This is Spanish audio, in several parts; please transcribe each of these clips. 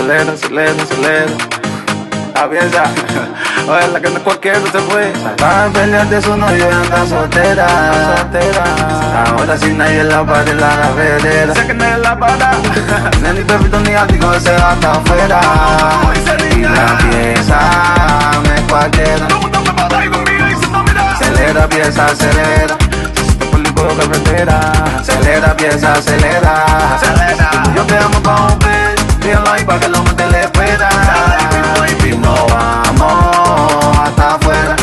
acelera, acelera, acelera. La piensa, oye, la que no cualquiera se fue. Va a pelear de su novio y anda soltera, soltera. Ahora sin nadie la para la gavedera. Sé que nadie la para. Ni perrito ni ático se va hasta afuera. Y la pieza me es cualquiera. Acelera, pieza, acelera. Por carretera, acelera, pieza, acelera. Yo te amo pa' un beso, díganlo ahí pa' que lo mate le espera. Y nos vamos hasta afuera.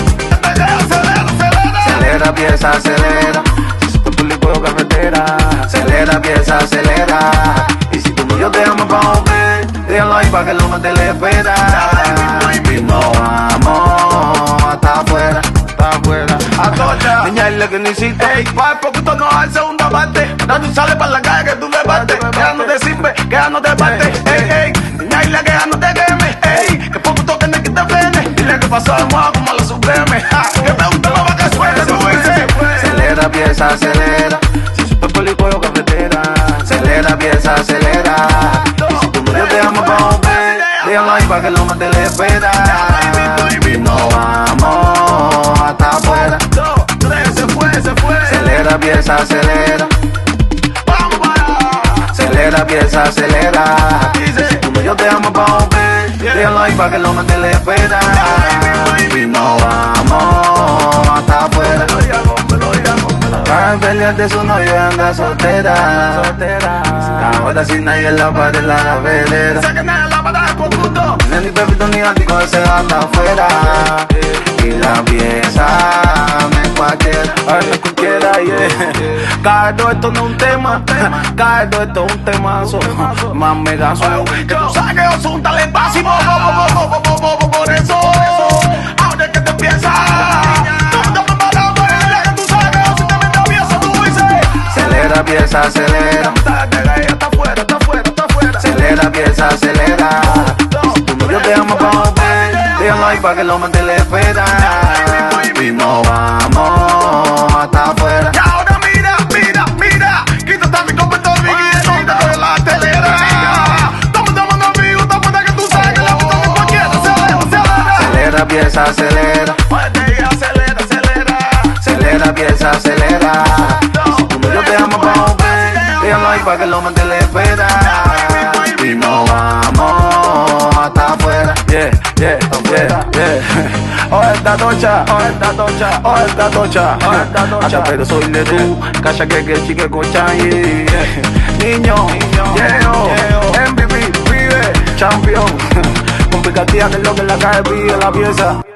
Acelera, pieza, acelera. Si por por carretera, acelera, pieza, acelera. Y si tú no, yo te amo pa' un beso, díganlo ahí pa' que lo mate le espera. Y nos vamos hasta afuera. Niña, es lo que necesito. Ey, pa' el poquito no hay segunda parte. No tú sales para la calle que tú debates. Que ya no te sirve, que ya no te parte. Ey, ey, niña, y la que ya no te queme. Ey, que poco toque que te frene. Dile que pasó de moda como lo supreme. Que me gusta lo que suena, tú dices. Acelera, pieza, acelera. Si super polico, cafetera. Acelera, pieza, acelera. Y si tú no, yo te amo pa' un beso. Díganlo ahí pa' que lo mate le espera. Y nos vamos hasta afuera. Acelera, pieza, acelera. Vamos para. Acelera, pieza, acelera. Si tú no, yo te amo pa' un beso. Díganlo ahí pa' que lo mate le espera. Y nos vamos hasta afuera. Va a pelear de su novio y anda soltera, soltera. Ahora sin nadie la para la gavedera. Sé que nadie la para por gusto. Ni perrito ni ático se va hasta afuera. Y la pieza me es cualquiera. Ay, no cualquiera, yeah. Cardo, esto no es un tema. Cardo, esto es un temazo. Más megazo. Que tú sabes que yo soy un talentazo. Por eso, ahora es que te empieza. Acelera, pieza, acelera. Está afuera, está afuera, está afuera. Acelera, pieza, acelera. Si tú no, yo te amo pa' un beso. Díganlo ahí pa' que lo mate le espera. Y nos vamos hasta afuera. Y ahora mira, mira, mira. Quítate mi copa en mi la telera. Estamos amigos, estamos que tú sabes que la puta no cualquiera. Acelera, pieza, acelera. Acelera, acelera. Acelera, pieza, acelera. Yo te amo pa' un beso. Díganlo ahí pa' que lo mate le espera. Y nos vamos hasta afuera. Yeah, yeah, yeah, yeah. Oh, esta tocha, oh, esta tocha, oh, esta tocha, oh, esta tocha. Hasta pero soy de tú, cacha que chique cocha. Niño, yeah, MVP, pibe, champion. Con picatía que es lo que la cae pide la pieza.